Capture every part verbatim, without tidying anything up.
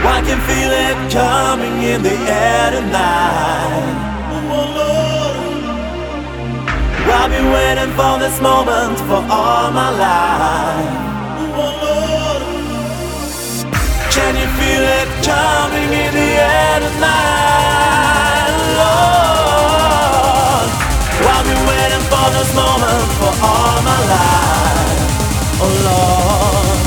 I can feel it coming in the air tonight. I've been waiting for this moment for all my life. Can you feel it coming in the air tonight, Lord? I've been waiting for this moment for all my life, oh Lord.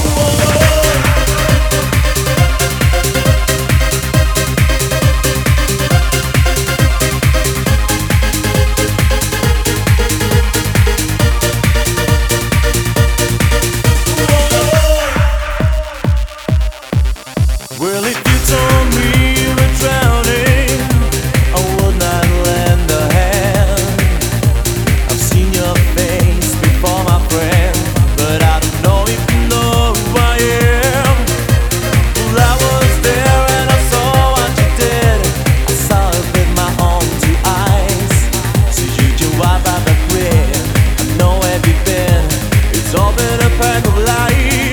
Well, if you told me you were drowning, I would not lend a hand. I've seen your face before, my friend, but I don't know if you know who I am. Well, I was there and I saw what you did. I saw it with my own two eyes. So you can wipe out the grin. I know where you've been. It's all been a pack of lies.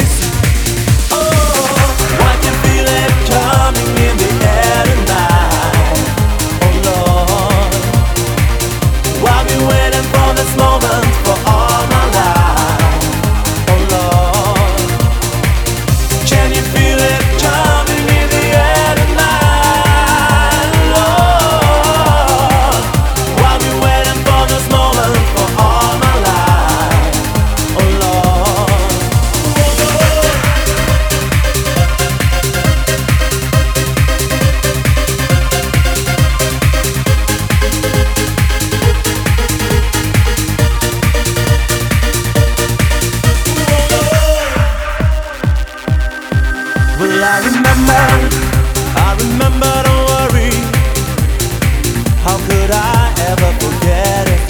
Coming in the air tonight, oh Lord. I've been waiting for this moment for all my life, oh Lord. Can you feel it coming in the air tonight, Lord? I've been waiting for this moment for all my life, oh Lord. Well, I remember, I remember, don't worry. How could I ever forget it?